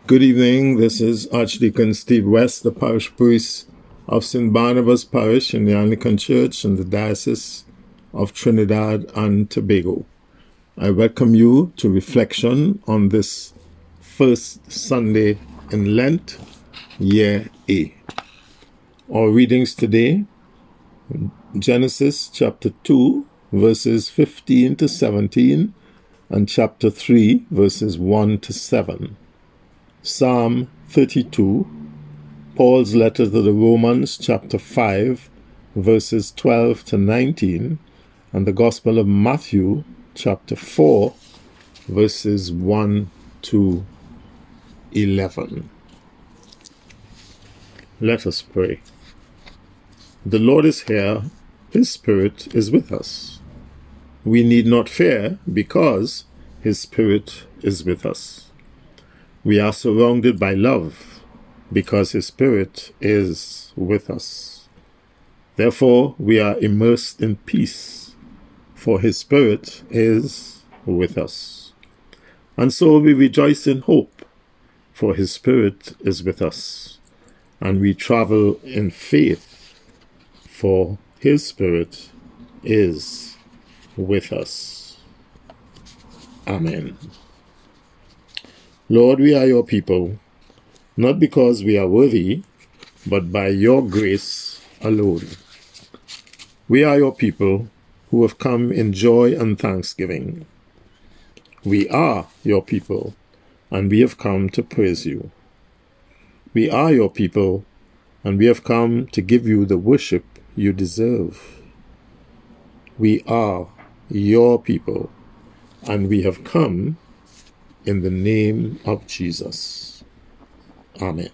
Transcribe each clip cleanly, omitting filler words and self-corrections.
Good evening. This is Archdeacon Steve West, the parish priest of St. Barnabas Parish in the Anglican Church in the Diocese of Trinidad and Tobago. I welcome you to reflection on this first Sunday in Lent, Year A. Our readings today, Genesis chapter 2, verses 15 to 17, and chapter 3, verses 1 to 7. Psalm 32, Paul's letter to the Romans, chapter 5, verses 12 to 19, and the Gospel of Matthew, chapter 4, verses 1 to 11. Let us pray. The Lord is here, His Spirit is with us. We need not fear because His Spirit is with us. We are surrounded by love because His Spirit is with us. Therefore, we are immersed in peace, for His Spirit is with us. And so we rejoice in hope, for His Spirit is with us. And we travel in faith, for His Spirit is with us. Amen. Lord, we are your people, not because we are worthy, but by your grace alone. We are your people who have come in joy and thanksgiving. We are your people, and we have come to praise you. We are your people, and we have come to give you the worship you deserve. We are your people, and we have come in the name of Jesus. Amen.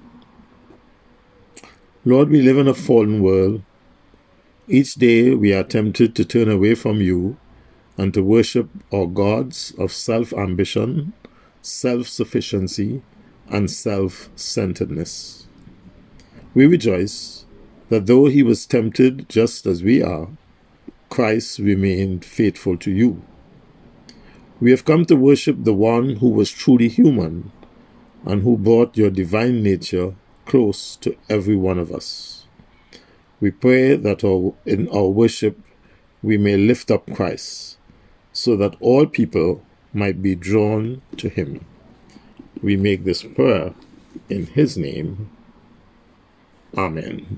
Lord, we live in a fallen world. Each day we are tempted to turn away from you and to worship our gods of self-ambition, self-sufficiency, and self-centeredness. We rejoice that though he was tempted just as we are, Christ remained faithful to you. We have come to worship the one who was truly human and who brought your divine nature close to every one of us. We pray that in our worship we may lift up Christ, so that all people might be drawn to him. We make this prayer in his name. Amen.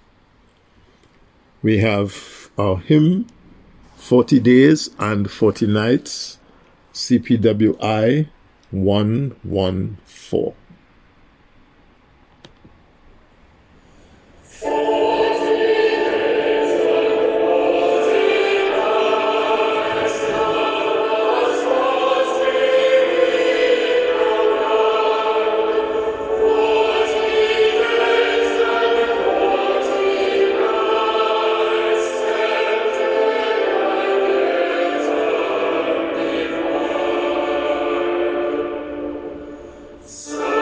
We have our hymn, 40 Days and 40 Nights, CPWI 114. So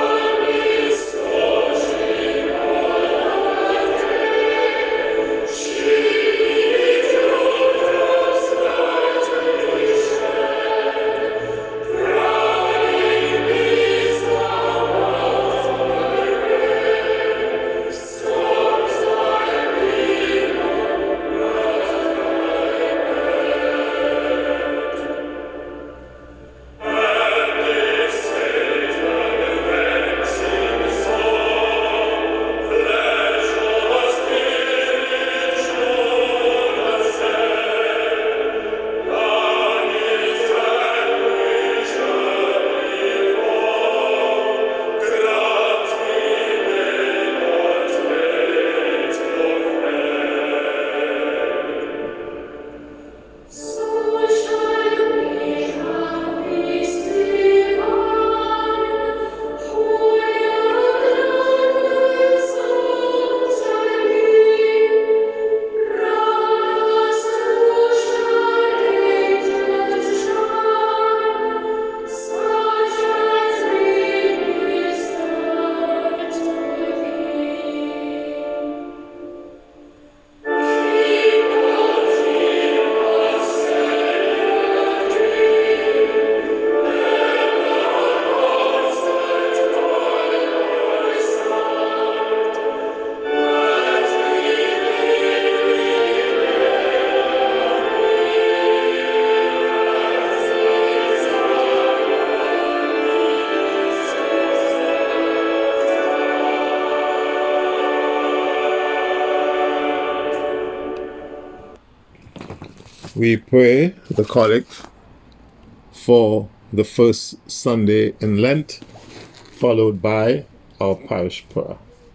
We pray the collect for the first Sunday in Lent, followed by our parish prayer.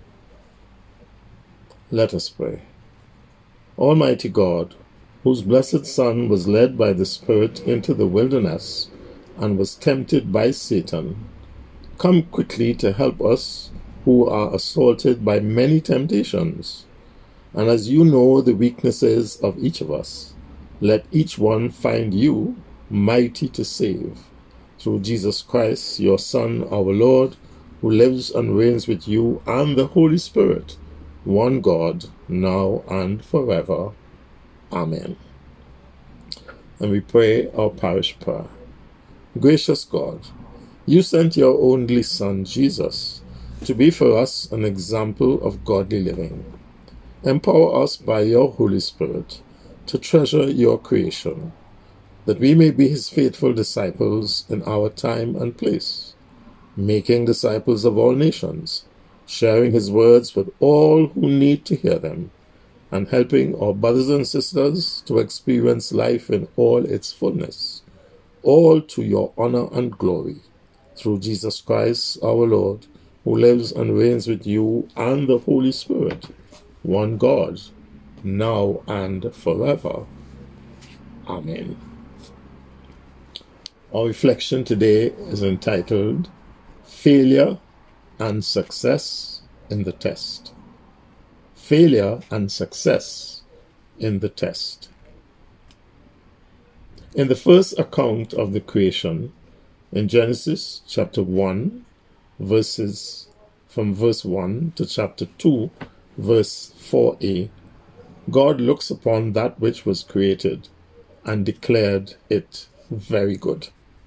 Let us pray. Almighty God, whose blessed Son was led by the Spirit into the wilderness and was tempted by Satan, come quickly to help us who are assaulted by many temptations. And as you know the weaknesses of each of us, let each one find you mighty to save. Through Jesus Christ, your Son, our Lord, who lives and reigns with you and the Holy Spirit, one God, now and forever. Amen. And we pray our parish prayer. Gracious God, you sent your only Son, Jesus, to be for us an example of godly living. Empower us by your Holy Spirit to treasure your creation, that we may be his faithful disciples in our time and place, making disciples of all nations, sharing his words with all who need to hear them, and helping our brothers and sisters to experience life in all its fullness, all to your honor and glory, through Jesus Christ our Lord, who lives and reigns with you and the Holy Spirit, one God, now and forever. Amen. Our reflection today is entitled Failure and Success in the Test. Failure and Success in the Test. In the first account of the creation, in Genesis chapter 1, from verse 1 to chapter 2, verse 4a, God looks upon that which was created and declared it very good.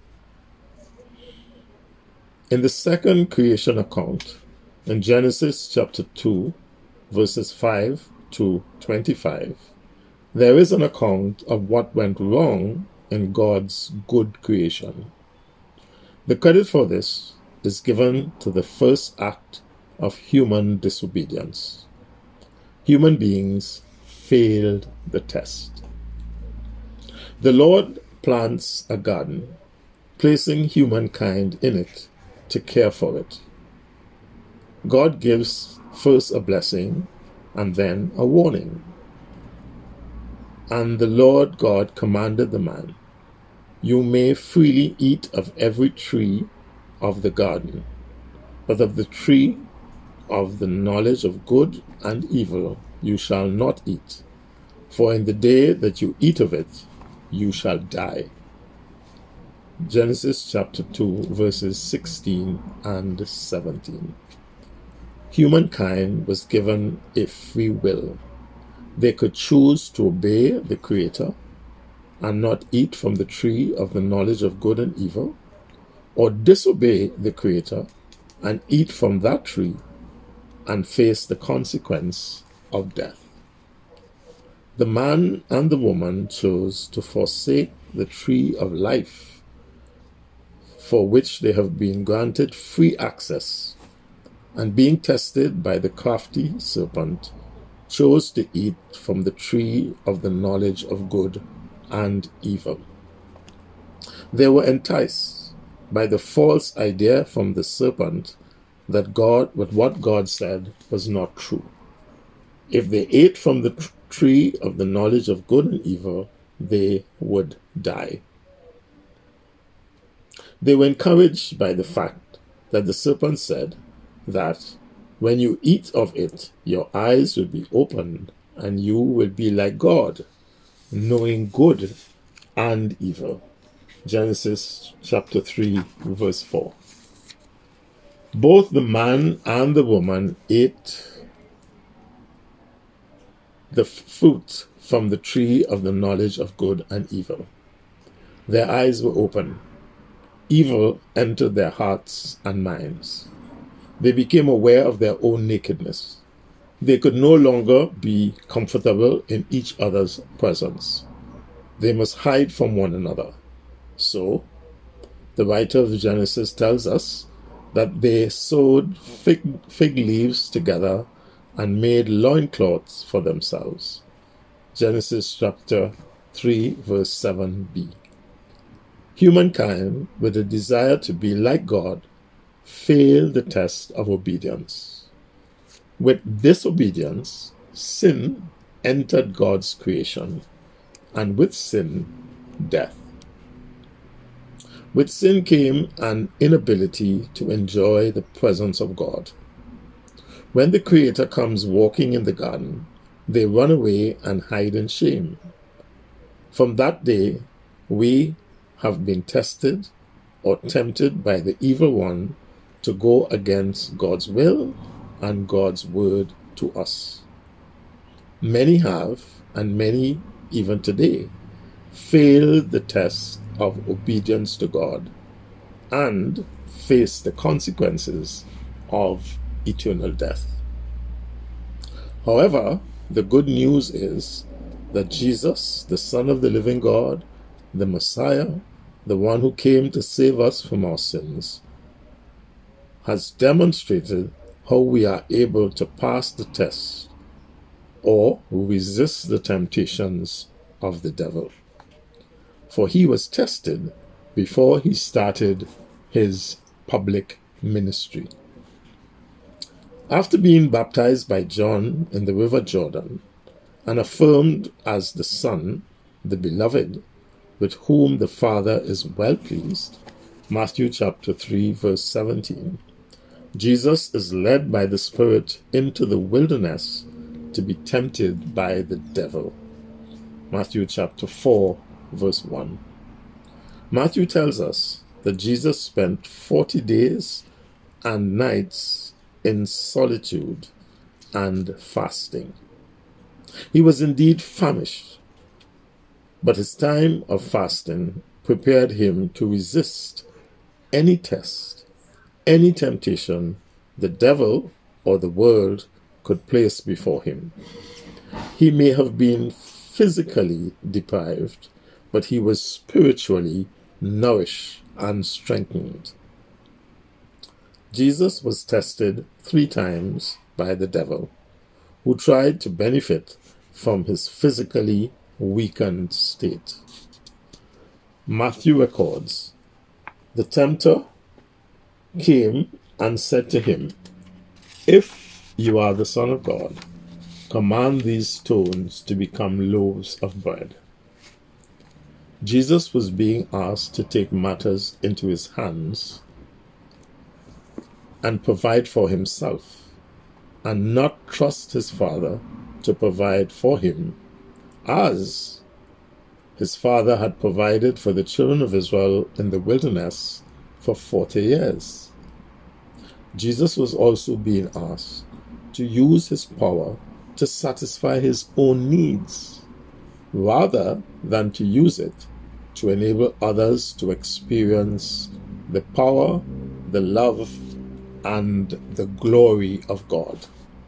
In the second creation account, in Genesis chapter 2, verses 5 to 25, there is an account of what went wrong in God's good creation. The credit for this is given to the first act of human disobedience. Human beings failed the test. The Lord plants a garden, placing humankind in it to care for it. God gives first a blessing and then a warning. And the Lord God commanded the man, "You may freely eat of every tree of the garden, but of the tree of the knowledge of good and evil you shall not eat, for in the day that you eat of it, you shall die." Genesis chapter 2, verses 16 and 17. Humankind was given a free will. They could choose to obey the Creator and not eat from the tree of the knowledge of good and evil, or disobey the Creator and eat from that tree and face the consequence of death. The man and the woman chose to forsake the tree of life, for which they have been granted free access, and being tested by the crafty serpent, chose to eat from the tree of the knowledge of good and evil. They were enticed by the false idea from the serpent that what God said was not true. If they ate from the tree of the knowledge of good and evil, they would die. They were encouraged by the fact that the serpent said that when you eat of it, your eyes will be opened and you will be like God, knowing good and evil. Genesis chapter 3, verse 4. Both the man and the woman ate the fruit from the tree of the knowledge of good and evil. Their eyes were open. Evil entered their hearts and minds. They became aware of their own nakedness. They could no longer be comfortable in each other's presence. They must hide from one another. So, the writer of Genesis tells us that they sewed fig leaves together and made loincloths for themselves. Genesis chapter 3 verse 7b. Humankind, with a desire to be like God, failed the test of obedience. With disobedience, sin entered God's creation, and with sin, death. With sin came an inability to enjoy the presence of God. When the Creator comes walking in the garden, they run away and hide in shame. From that day, we have been tested or tempted by the evil one to go against God's will and God's word to us. Many have, and many even today, failed the test of obedience to God and face the consequences of eternal death. However, the good news is that Jesus, the Son of the living God, the Messiah, the one who came to save us from our sins, has demonstrated how we are able to pass the test or resist the temptations of the devil. For he was tested before he started his public ministry. After being baptized by John in the river Jordan and affirmed as the Son, the Beloved, with whom the Father is well pleased, Matthew chapter 3 verse 17, Jesus is led by the Spirit into the wilderness to be tempted by the devil. Matthew chapter 4 verse 1. Matthew tells us that Jesus spent 40 days and nights in solitude and fasting. He was indeed famished, but his time of fasting prepared him to resist any test, any temptation the devil or the world could place before him. He may have been physically deprived, but he was spiritually nourished and strengthened. Jesus was tested 3 times by the devil, who tried to benefit from his physically weakened state. Matthew records, the tempter came and said to him, "If you are the Son of God, command these stones to become loaves of bread." Jesus was being asked to take matters into his hands and provide for himself, and not trust his Father to provide for him, as his Father had provided for the children of Israel in the wilderness for 40 years. Jesus was also being asked to use his power to satisfy his own needs, rather than to use it to enable others to experience the power, the love, and the glory of God.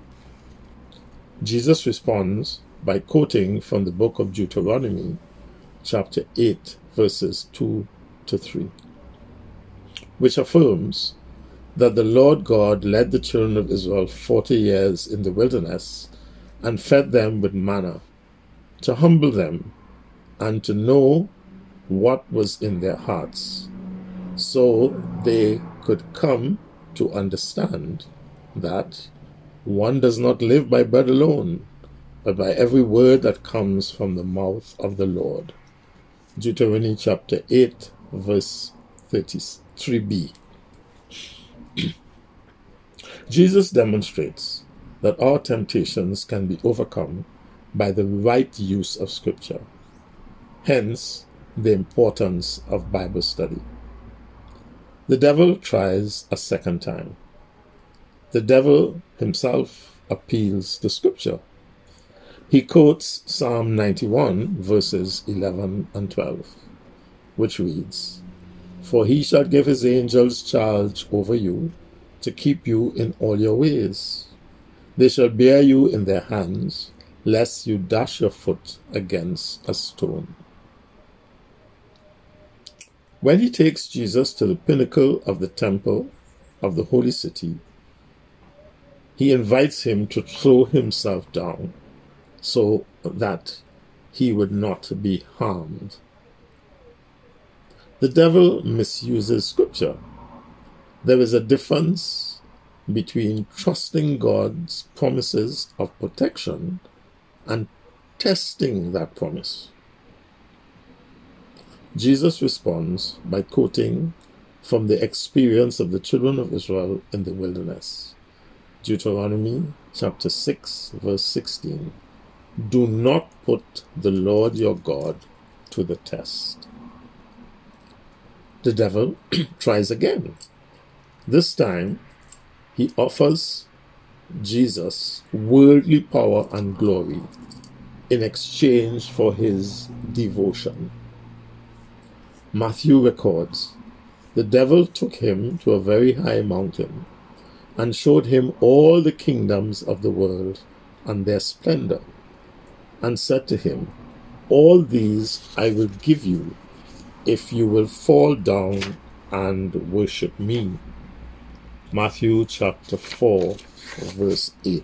Jesus responds by quoting from the book of Deuteronomy, chapter 8, verses 2 to 3, which affirms that the Lord God led the children of Israel 40 years in the wilderness and fed them with manna, to humble them and to know what was in their hearts, so they could come to understand that one does not live by bread alone, but by every word that comes from the mouth of the Lord. Deuteronomy chapter 8, verse 33b. Jesus demonstrates that our temptations can be overcome by the right use of Scripture. Hence, the importance of Bible study. The devil tries a second time. The devil himself appeals to Scripture. He quotes Psalm 91, verses 11 and 12, which reads, "For he shall give his angels charge over you, to keep you in all your ways. They shall bear you in their hands, lest you dash your foot against a stone." When he takes Jesus to the pinnacle of the temple of the holy city, he invites him to throw himself down so that he would not be harmed. The devil misuses Scripture. There is a difference between trusting God's promises of protection and testing that promise. Jesus responds by quoting from the experience of the children of Israel in the wilderness. Deuteronomy chapter 6, verse 16. Do not put the Lord your God to the test. The devil tries again. This time, he offers Jesus worldly power and glory in exchange for his devotion. Matthew records, the devil took him to a very high mountain and showed him all the kingdoms of the world and their splendor, and said to him, all these I will give you if you will fall down and worship me. Matthew chapter 4, verse 8.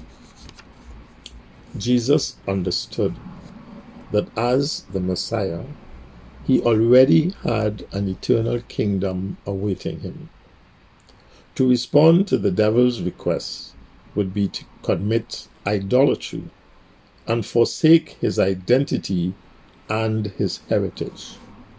Jesus understood that as the Messiah, he already had an eternal kingdom awaiting him. To respond to the devil's request would be to commit idolatry and forsake his identity and his heritage.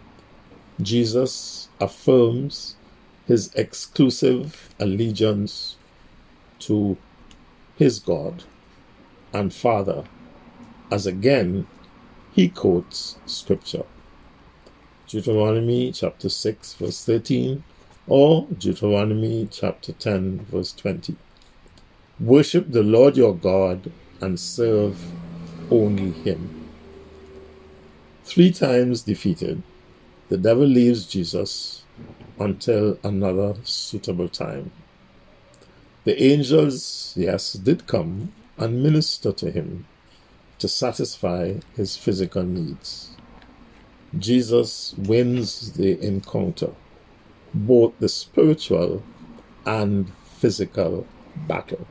Jesus affirms his exclusive allegiance to his God and Father, as again he quotes Scripture. Deuteronomy chapter 6, verse 13, or Deuteronomy chapter 10, verse 20. Worship the Lord your God and serve only him. 3 times defeated, the devil leaves Jesus until another suitable time. The angels, yes, did come and minister to him to satisfy his physical needs. Jesus wins the encounter, both the spiritual and physical battle.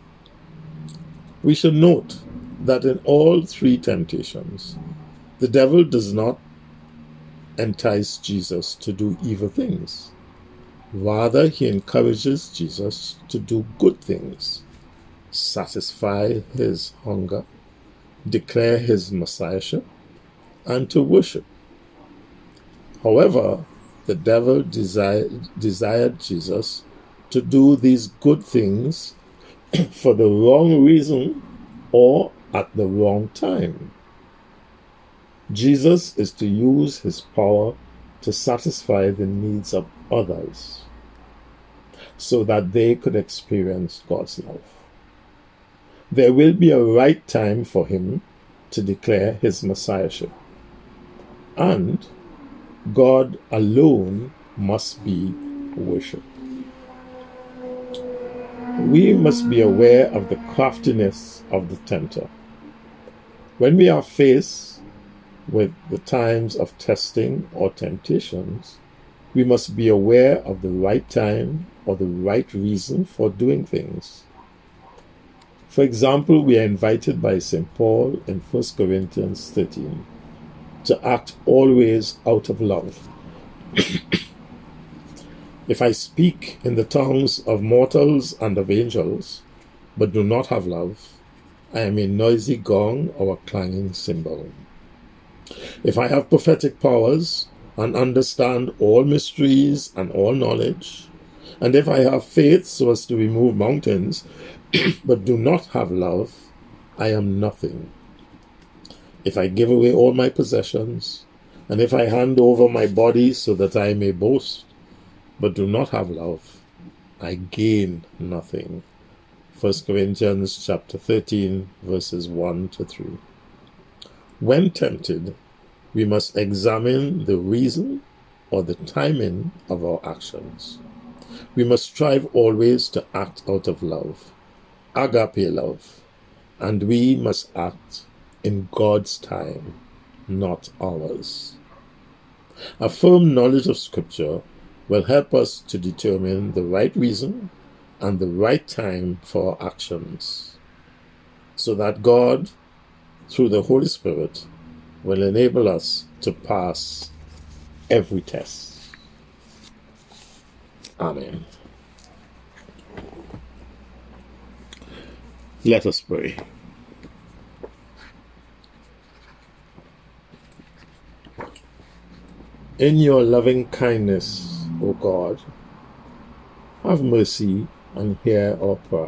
We should note that in all 3 temptations, the devil does not entice Jesus to do evil things. Rather, he encourages Jesus to do good things, satisfy his hunger, declare his messiahship, and to worship. However, the devil desired Jesus to do these good things for the wrong reason or at the wrong time. Jesus is to use his power to satisfy the needs of others so that they could experience God's love. There will be a right time for him to declare his messiahship, and God alone must be worshipped. We must be aware of the craftiness of the tempter. When we are faced with the times of testing or temptations, we must be aware of the right time or the right reason for doing things. For example, we are invited by St. Paul in 1 Corinthians 13 to act always out of love. If I speak in the tongues of mortals and of angels, but do not have love, I am a noisy gong or a clanging cymbal. If I have prophetic powers and understand all mysteries and all knowledge, and if I have faith so as to remove mountains, but do not have love, I am nothing. If I give away all my possessions, and if I hand over my body so that I may boast, but do not have love, I gain nothing. 1 Corinthians chapter 13, verses 1 to 3. When tempted, we must examine the reason or the timing of our actions. We must strive always to act out of love, agape love, and we must act in God's time, not ours. A firm knowledge of Scripture will help us to determine the right reason and the right time for our actions, so that God, through the Holy Spirit, will enable us to pass every test. Amen. Let us pray. In your loving kindness, O God, have mercy and hear our prayer.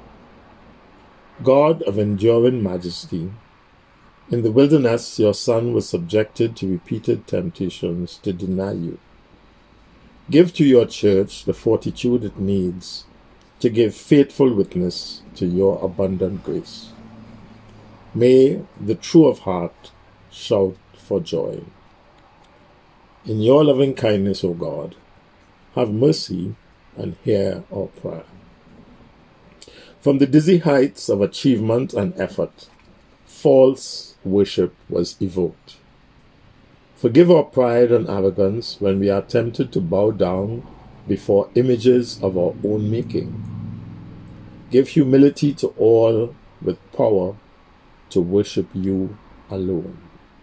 God of enduring majesty, in the wilderness your Son was subjected to repeated temptations to deny you. Give to your church the fortitude it needs to give faithful witness to your abundant grace. May the true of heart shout for joy. In your loving kindness, O God, have mercy and hear our prayer. From the dizzy heights of achievement and effort, false worship was evoked. Forgive our pride and arrogance when we are tempted to bow down before images of our own making. Give humility to all with power to worship you alone.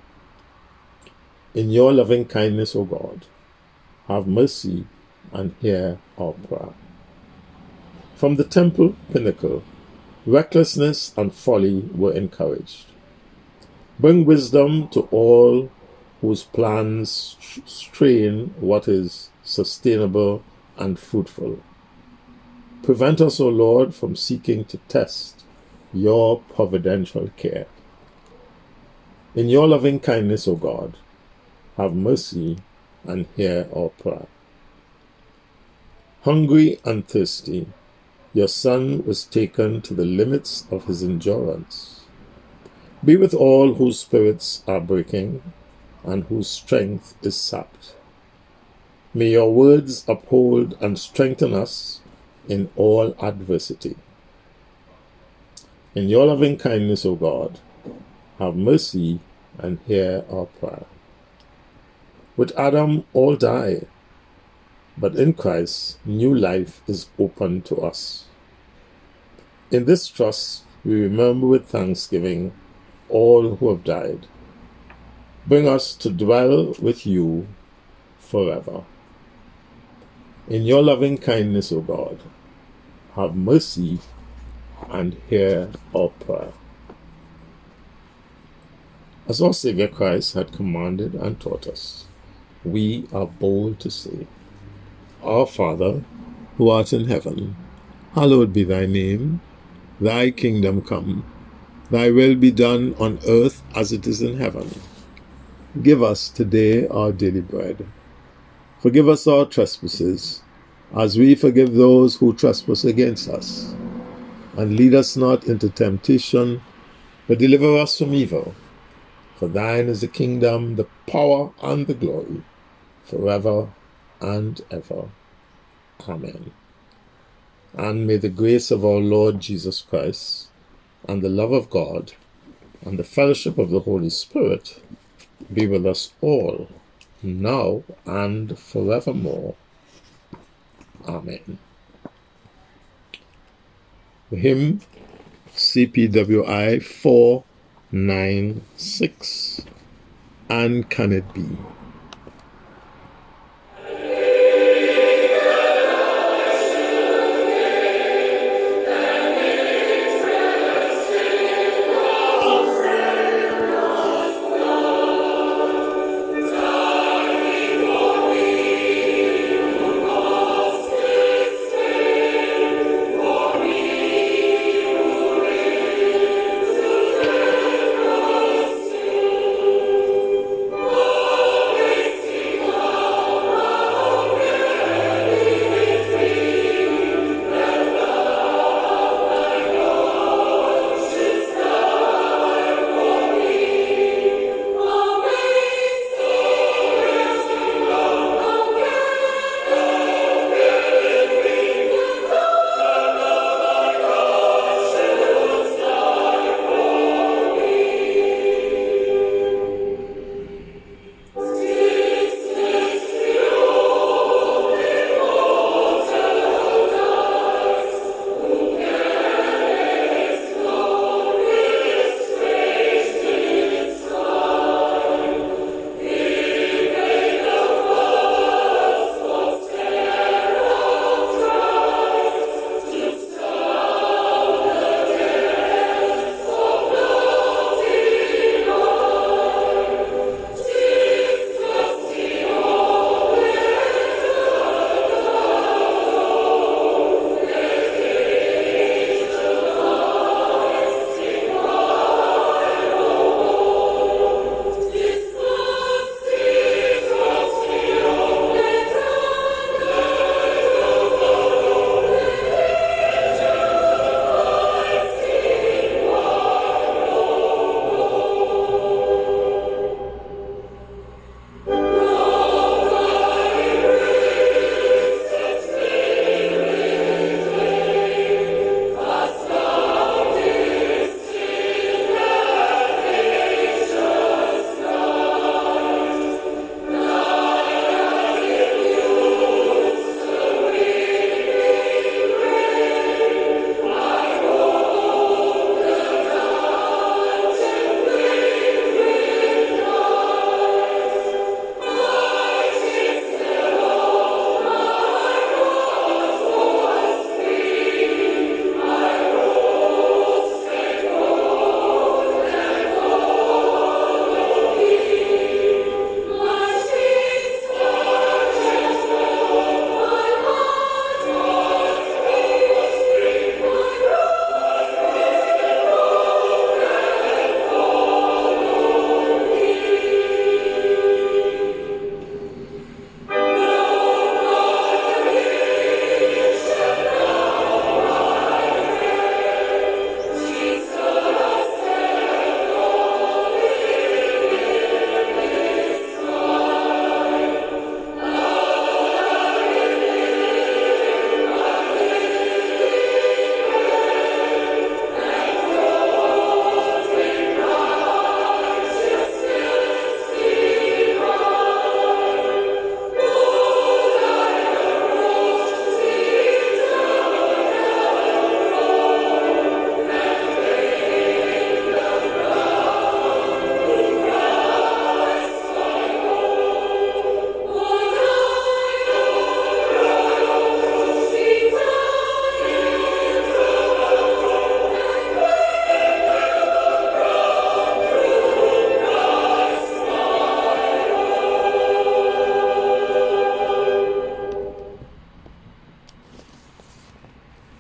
In your loving kindness, O God, have mercy and hear our prayer. From the temple pinnacle, recklessness and folly were encouraged. Bring wisdom to all whose plans strain what is sustainable and fruitful. Prevent us, O Lord, from seeking to test your providential care. In your loving kindness, O God, have mercy and hear our prayer. Hungry and thirsty, your Son was taken to the limits of his endurance. Be with all whose spirits are breaking and whose strength is sapped. May your words uphold and strengthen us in all adversity. In your loving kindness, O God, have mercy and hear our prayer. With Adam all die, but in Christ new life is open to us. In this trust we remember with thanksgiving all who have died. Bring us to dwell with you forever. In your loving kindness, O God, have mercy and hear our prayer. As our Savior Christ had commanded and taught us, we are bold to say, Our Father, who art in heaven, hallowed be thy name. Thy kingdom come. Thy will be done on earth as it is in heaven. Give us today our daily bread. Forgive us our trespasses, as we forgive those who trespass against us. And lead us not into temptation, but deliver us from evil. For thine is the kingdom, the power, and the glory, forever and ever. Amen. And may the grace of our Lord Jesus Christ, and the love of God, and the fellowship of the Holy Spirit be with us all, now and forevermore. Amen. The hymn CPWI 496, And Can It Be? Amen.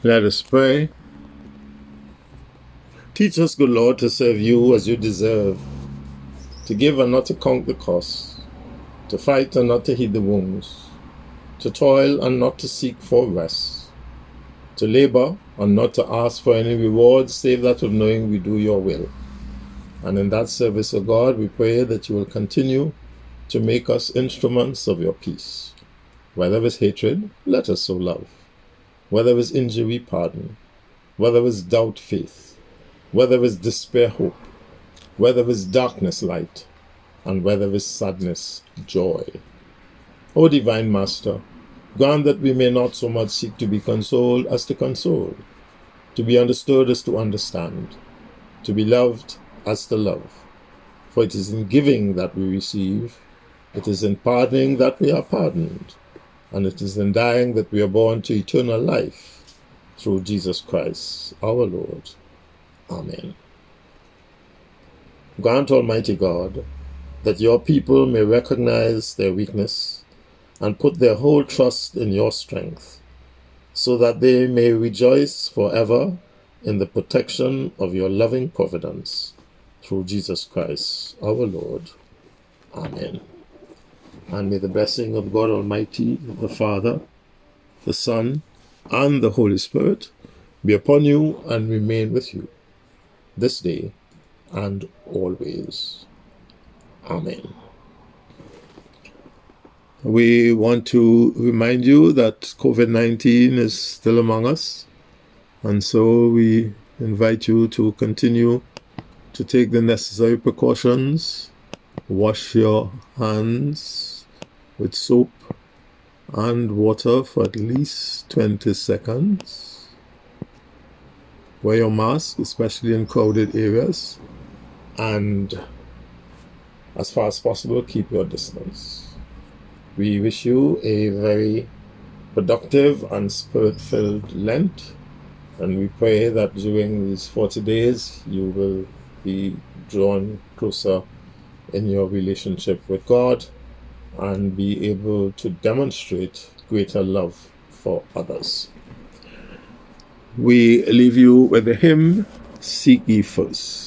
Let us pray. Teach us, good Lord, to serve you as you deserve, to give and not to count the cost, to fight and not to heed the wounds, to toil and not to seek for rest, to labor and not to ask for any reward save that of knowing we do your will. And in that service, O God, we pray that you will continue to make us instruments of your peace. Whether it's hatred, let us sow love. Whether it's injury, pardon. Whether it's doubt, faith. Whether it's despair, hope. Whether it's darkness, light. And whether it's sadness, joy. O divine Master, grant that we may not so much seek to be consoled as to console, to be understood as to understand, to be loved as to love. For it is in giving that we receive, it is in pardoning that we are pardoned, and it is in dying that we are born to eternal life, through Jesus Christ our Lord. Amen. Grant, Almighty God, that your people may recognize their weakness and put their whole trust in your strength, so that they may rejoice forever in the protection of your loving providence, through Jesus Christ our Lord. Amen. And may the blessing of God Almighty, the Father, the Son, and the Holy Spirit be upon you and remain with you this day and always. Amen. We want to remind you that COVID-19 is still among us, and so we invite you to continue to take the necessary precautions. Wash your hands with soap and water for at least 20 seconds. Wear your mask, especially in crowded areas, and as far as possible, keep your distance. We wish you a very productive and spirit-filled Lent, and we pray that during these 40 days you will be drawn closer in your relationship with God and be able to demonstrate greater love for others. We leave you with the hymn, Seek Ye First.